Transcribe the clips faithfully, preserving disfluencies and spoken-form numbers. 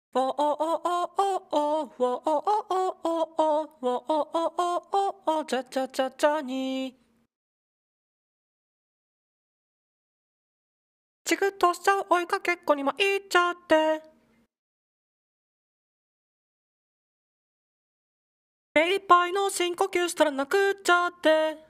おおおおおおおおおおおおおちゃちゃちゃちゃにチクッとしちゃう追いかけっこにも行っちゃって目いっぱいの深呼吸したら泣くっちゃって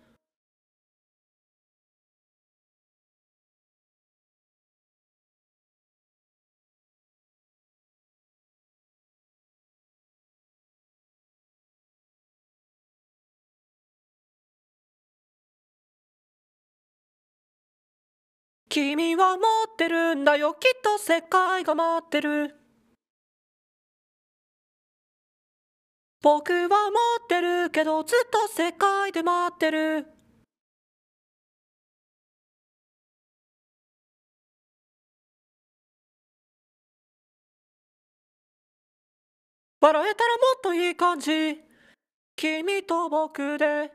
君は持ってるんだよきっと世界が待ってる僕は持ってるけどずっと世界で待ってる笑えたらもっといい感じ君と僕で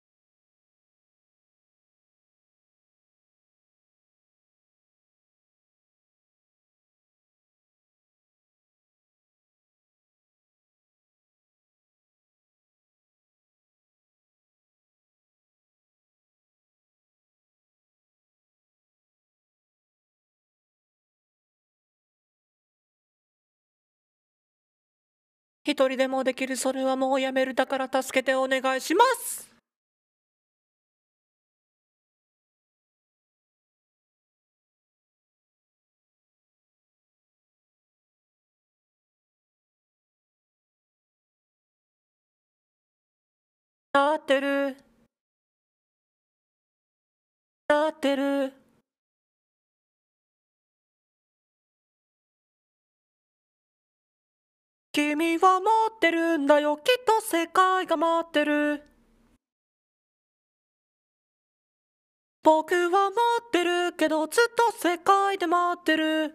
一人でもできるそれはもうやめるだから助けてお願いしますなってるなってる君は持ってるんだよきっと世界が待ってる僕は持ってるけどずっと世界で待ってる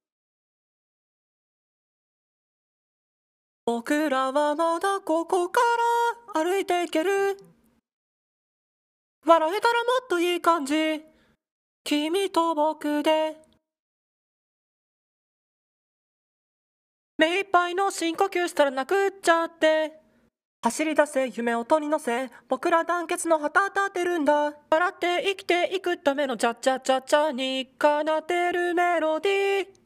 僕らはまだここから歩いていける笑えたらもっといい感じ君と僕で目いっぱいの深呼吸したら泣くっちゃって走り出せ夢を取り乗せ僕ら団結の旗立てるんだ笑って生きていくためのチャチャチャチャに奏でるメロディー